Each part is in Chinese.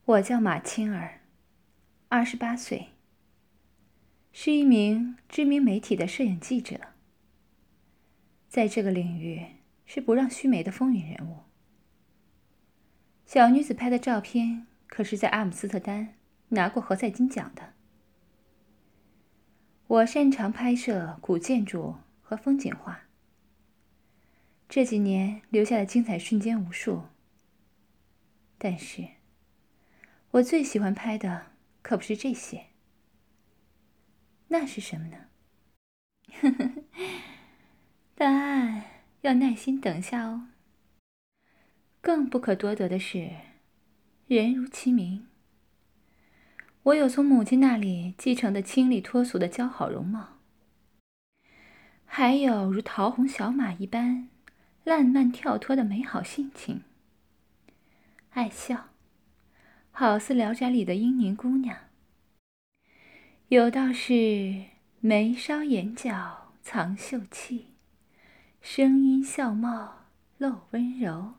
我叫马青儿，28岁，是一名知名媒体的摄影记者，在这个领域是不让须眉的风云人物。小女子拍的照片可是在阿姆斯特丹拿过何塞金奖的。我擅长拍摄古建筑和风景画，这几年留下的精彩瞬间无数。但是我最喜欢拍的可不是这些。那是什么呢？答案要耐心等下哦。更不可多得的是，人如其名，我有从母亲那里继承的清丽脱俗的姣好容貌，还有如桃红小马一般烂漫跳脱的美好性情，爱笑，好似《聊斋》里的英宁姑娘。有道是眉梢眼角藏秀气，声音笑貌露温柔。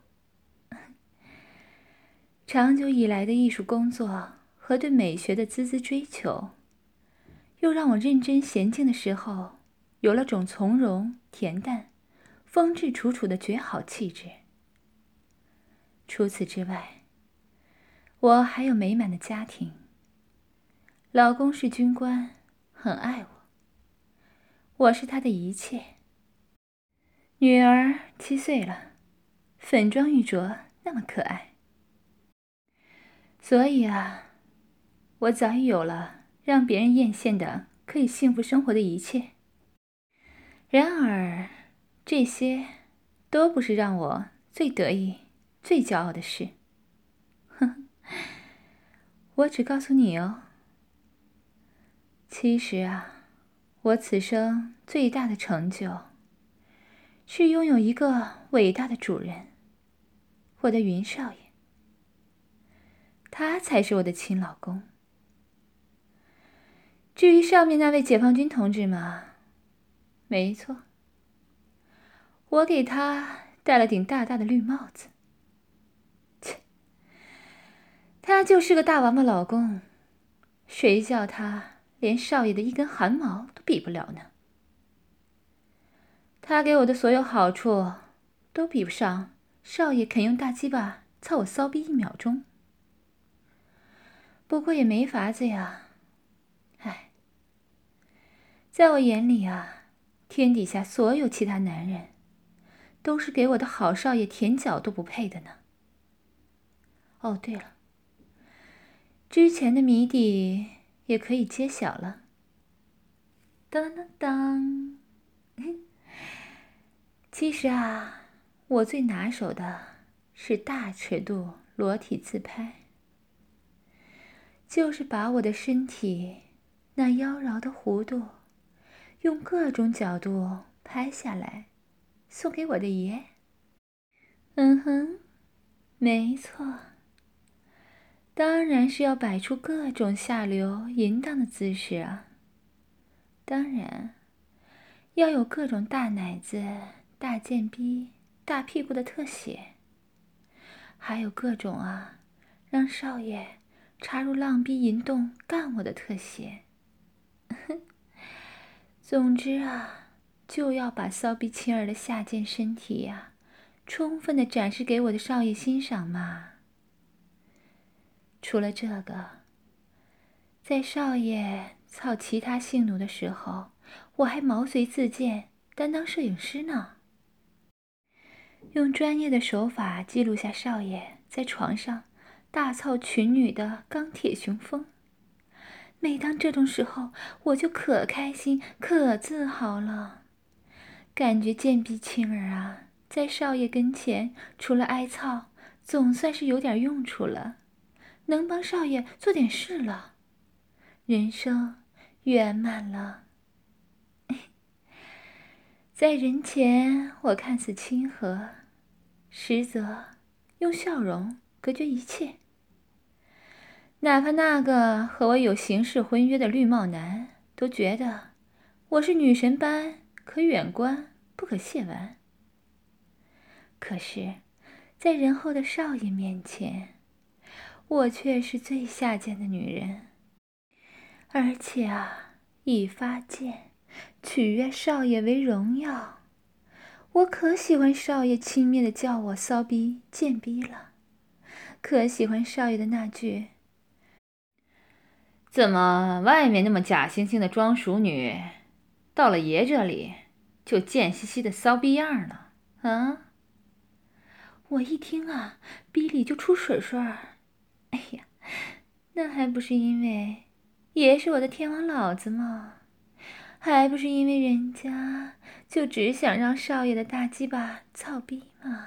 长久以来的艺术工作和对美学的孜孜追求，又让我认真娴静的时候有了种从容恬淡、风致楚楚的绝好气质。除此之外，我还有美满的家庭，老公是军官，很爱我，我是他的一切。女儿7岁了，粉妆玉琢，那么可爱。所以啊，我早已有了让别人艳羡的可以幸福生活的一切。然而，这些都不是让我最得意、最骄傲的事。哼，我只告诉你哦。其实啊，我此生最大的成就是拥有一个伟大的主人，我的云少爷。他才是我的亲老公。至于上面那位解放军同志嘛，没错，我给他戴了顶大大的绿帽子。切，他就是个大王八老公，谁叫他连少爷的一根汗毛都比不了呢？他给我的所有好处，都比不上少爷肯用大鸡巴操我骚逼1秒钟。不过也没法子呀，唉，在我眼里啊，天底下所有其他男人，都是给我的好少爷舔脚都不配的呢。哦，对了，之前的谜底也可以揭晓了。当当当！其实啊，我最拿手的是大尺度裸体自拍，就是把我的身体那妖娆的弧度，用各种角度拍下来，送给我的爷。嗯哼，没错，当然是要摆出各种下流淫荡的姿势啊。当然要有各种大奶子、大贱逼、大屁股的特写，还有各种啊让少爷插入浪逼淫洞干我的特写。总之啊，就要把骚逼青儿的下贱身体呀，充分的展示给我的少爷欣赏嘛。除了这个，在少爷操其他性奴的时候，我还毛遂自荐担当摄影师呢，用专业的手法记录下少爷在床上大操群女的钢铁雄风。每当这种时候，我就可开心可自豪了，感觉贱逼青儿啊，在少爷跟前除了挨操，总算是有点用处了，能帮少爷做点事了，人生圆满了。在人前我看似亲和，实则用笑容隔绝一切。哪怕那个和我有刑事婚约的绿帽男都觉得我是女神般可远观不可亵玩。可是在仁厚的少爷面前， 我却是最下贱的女人，而且啊，以发贱，取悦少爷为荣耀。我可喜欢少爷轻蔑地叫我骚逼、贱逼了，可喜欢少爷的那句：“怎么外面那么假惺惺的装熟女，到了爷这里就贱兮兮的骚逼样了啊？”我一听啊，逼里就出水水儿。哎呀，那还不是因为爷是我的天王老子吗？还不是因为人家就只想让少爷的大鸡巴操逼吗？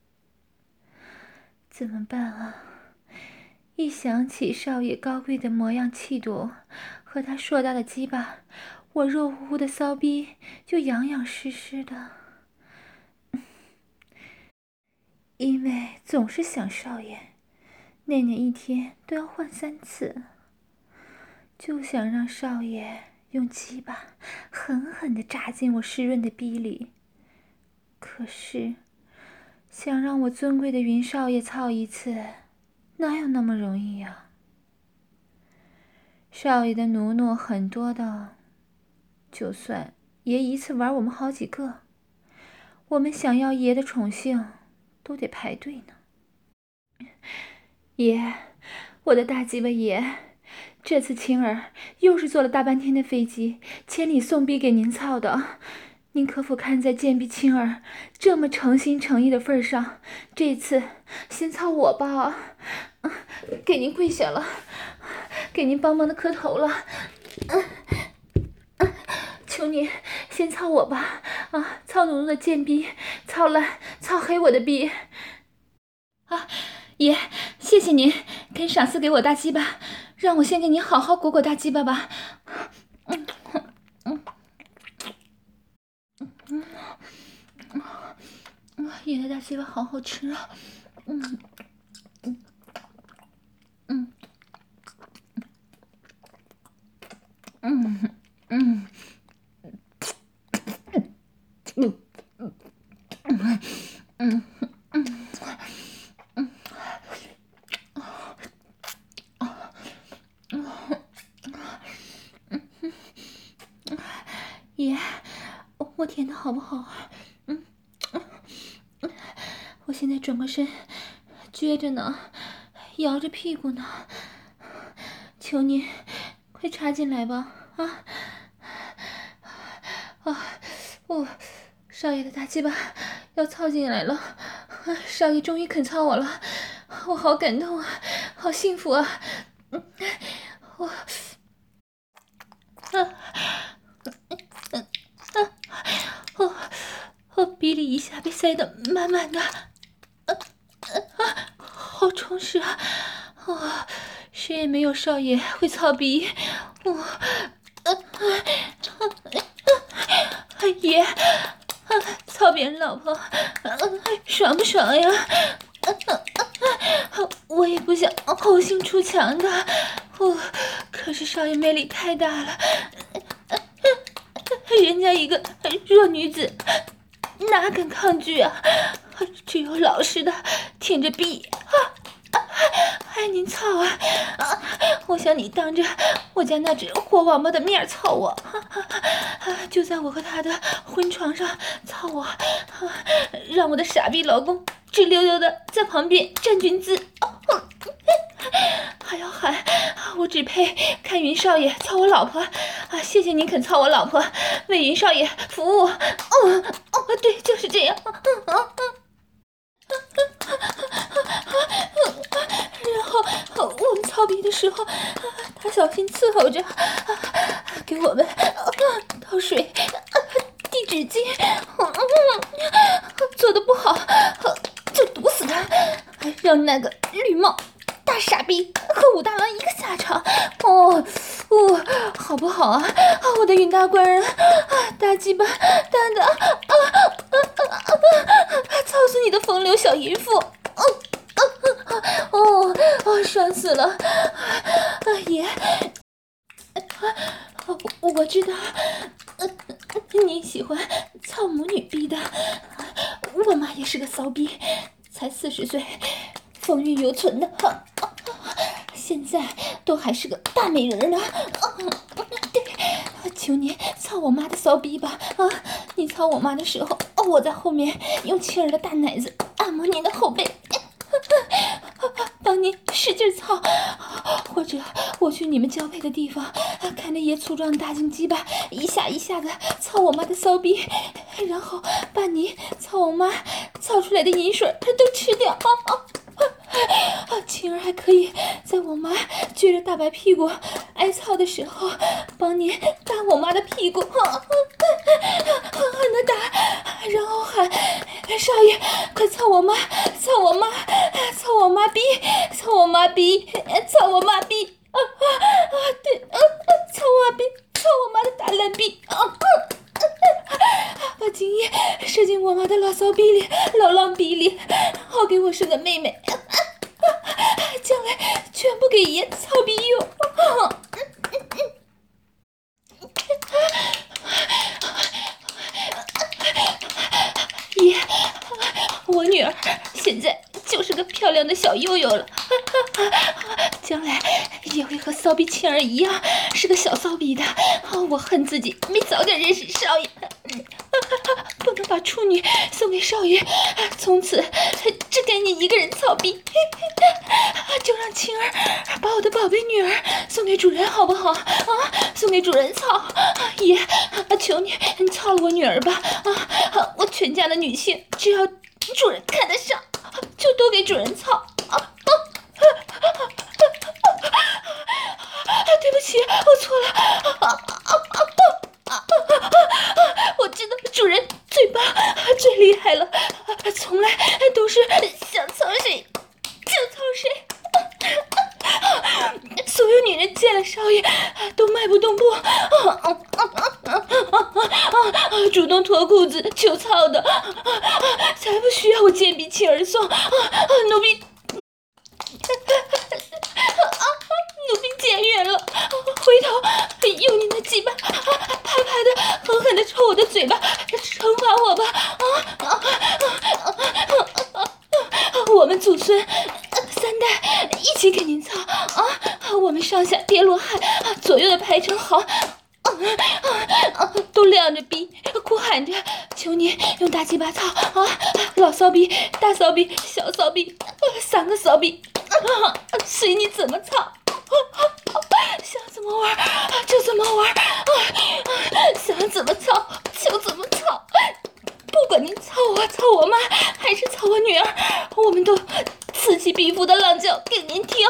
怎么办啊？一想起少爷高贵的模样气度和他硕大的鸡巴，我肉乎乎的骚逼就痒痒湿湿的。因为总是想少爷，内内一天都要换3次，就想让少爷用鸡巴狠狠地扎进我湿润的逼里。可是，想让我尊贵的云少爷操一次，哪有那么容易呀？少爷的奴奴很多的，就算爷一次玩我们好几个，我们想要爷的宠幸，都得排队呢。爷，我的大鸡巴爷，这次青儿又是坐了大半天的飞机，千里送逼给您操的。您可否看在贱婢青儿这么诚心诚意的份上，这次先操我吧！给您跪下了，给您帮忙的磕头了。求您先操我吧！啊，操奴奴的贱婢，操烂操黑我的婢！啊，爷，谢谢您肯赏赐给我大鸡巴，让我先给您好好裹裹大鸡巴吧。爷的大鸡巴好好吃啊！爷，我舔的好不好？我现在转过身，撅着呢，摇着屁股呢。求你，快插进来吧！少爷的大鸡巴要操进来了，少爷终于肯操我了，我好感动啊，好幸福啊！我鼻里一下被塞得满满的，好充实啊！谁也没有少爷会操鼻，爷，操别人老婆，爽不爽呀？我也不想后心出墙的，可是少爷魅力太大了，人家一个弱女子哪敢抗拒啊？只有老实的挺着逼爱您操啊！我想你当着我家那只活王八的面操我，就在我和他的婚床上操我，让我的傻逼老公直溜溜的在旁边站军姿，还要喊我只配看云少爷操我老婆谢谢您肯操我老婆，为云少爷服务。对，就是这样。然后我们操逼的时候，他小心伺候着，给我们倒水、递纸巾，做的不好就毒死他，让那个绿帽大傻逼和武大郎一个下场。好不好啊？我的云大官人，大鸡巴大的，操死你的风流小淫妇！爽死了！爷，我知道，你喜欢操母女逼的，我妈也是个骚逼，才40岁，风韵犹存的。 现在都还是个大美人呢。对，求你操我妈的骚逼吧！你操我妈的时候，我在后面用青儿的大奶子按摩您的后背，帮您使劲操，或者我去你们交配的地方，看那爷粗壮的大金鸡巴一下一下的操我妈的骚逼，然后把你操我妈操出来的银水都吃掉。青儿还可以在我妈撅着大白屁股挨操的时候，帮你打我妈的屁股，狠狠的打，然后喊少爷快操我妈，操我妈，操我妈逼，操我妈逼，操我妈逼，对，操我逼，操我妈的大烂逼，把精液射进我妈的老骚逼里，老浪逼里，好给我生个妹妹，将来全部给爷操逼用。爷，我女儿现在就是个漂亮的小幼幼了，将来也会和骚逼青儿一样是个小骚逼的。我恨自己没早点认识少爷，不能把处女送给少爷，从此只给你一个人操逼。就让青儿把我的宝贝女儿送给主人好不好？送给主人操。爷，求你操了我女儿吧！我全家的女性只要主人看得上，就都给主人操。对不起，我错了。我知道主人最棒最厉害了，从来都是想操谁就操谁。所有女人见了少爷都迈不动步，主动脱裤子求操的，才不需要我贱婢青儿送。奴婢奴婢僭越了，回头用你的鸡巴啪啪的狠狠的抽我的嘴巴，惩罚我吧！我们祖孙三代一起给您操我们上下叠罗汉，左右的排成好，都亮着逼哭喊着求您用大鸡巴操老骚逼、大骚逼、小骚逼，3个骚逼，随你怎么操。想怎么玩就怎么玩，想怎么操就怎么操，不管您操我、操我妈还是操我女儿，我们都此起彼伏的浪叫给您听。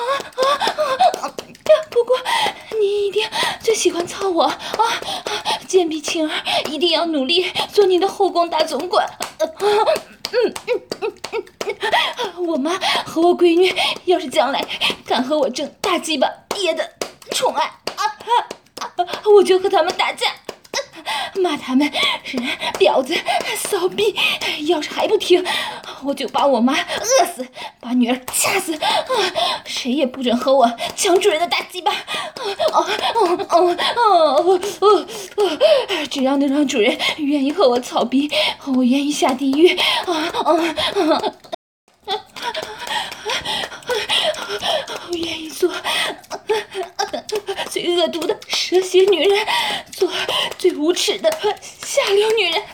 不过您一定最喜欢操我贱婢青儿一定要努力做您的后宫大总管。我妈和我闺女要是将来敢和我争大鸡巴爷的宠爱我就和他们打架，骂他们是婊子骚逼，要是还不听，我就把我妈饿死，把女儿掐死，谁也不准和我抢主人的大鸡巴。只要能让主人愿意和我操逼，我愿意下地狱。我愿意做最恶毒的蛇蝎女人，做最无耻的下流女人。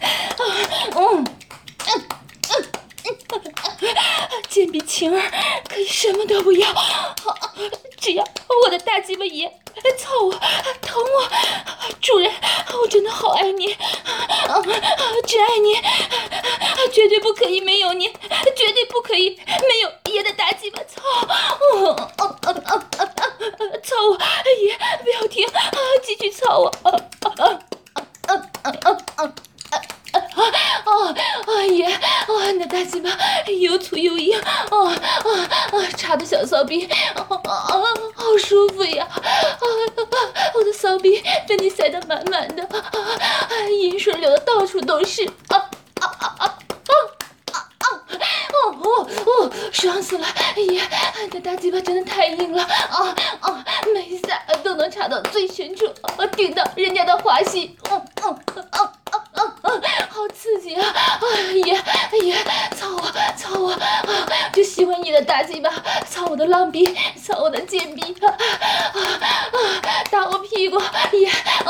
贱婢青儿可以什么都不要，只要我的大鸡巴爷操我、疼我。主人，我真的好爱你，只爱你，绝对不可以没有你，绝对不可以没有爷的大鸡巴操。操我，爷不要停，继续操我。爷，你的大鸡巴又粗又硬，插的小骚逼，好舒服呀！我的骚逼被你塞得满满的，银水流的到处都是，爽死了！爷，你的大鸡巴真的太硬了，每一下都能插到最深处，顶到人家的花心， 好刺激啊！爷，操我啊！就喜欢你的大鸡巴，操我的浪逼，操我的贱逼打我屁股，爷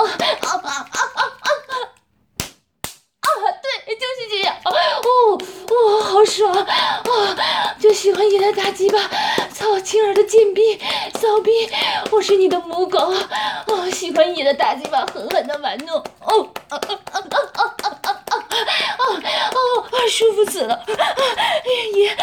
对，就是这样，好爽就喜欢你的大鸡巴，操青儿的贱逼，骚逼，我是你的母狗，喜欢你的大鸡巴，狠狠的玩弄，舒服死了，爷，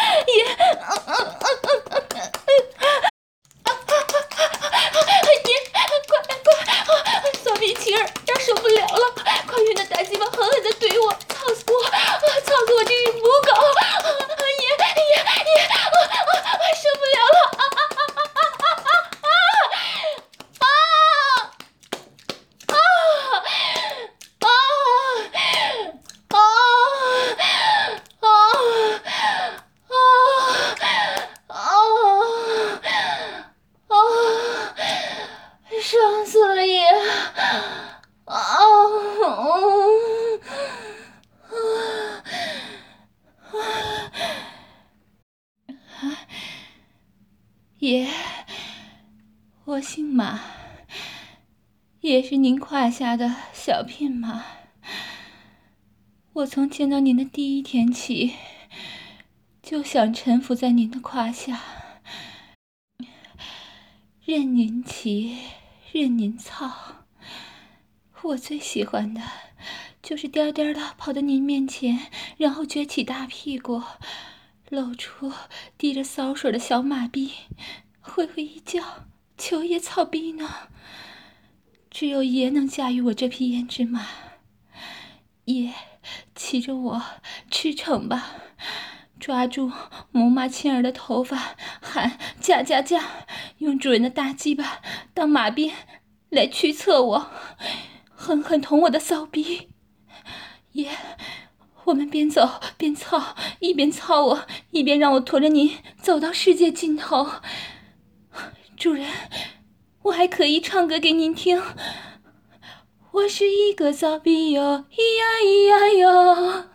快，骚逼青儿，要受不了了，快用那大鸡巴狠狠的怼我，操死我这只母狗，爷，受不了了，爽死了爷！爷，我姓马，也是您胯下的小聘马。我从见到您的第一天起，就想臣服在您的胯下，任您骑，任您操。我最喜欢的就是颠颠的跑到您面前，然后撅起大屁股，露出滴着骚水的小马逼，挥挥一叫，求爷操逼呢。只有爷能驾驭我这匹胭脂马，爷骑着我驰骋吧，抓住母马青儿的头发，喊驾，用主人的大鸡巴当马鞭来驱策我，狠狠捅我的骚逼。爷，我们边走边操，一边操我，一边让我驮着您走到世界尽头。主人，我还可以唱歌给您听。我是一个骚逼哟，咿呀咿呀哟。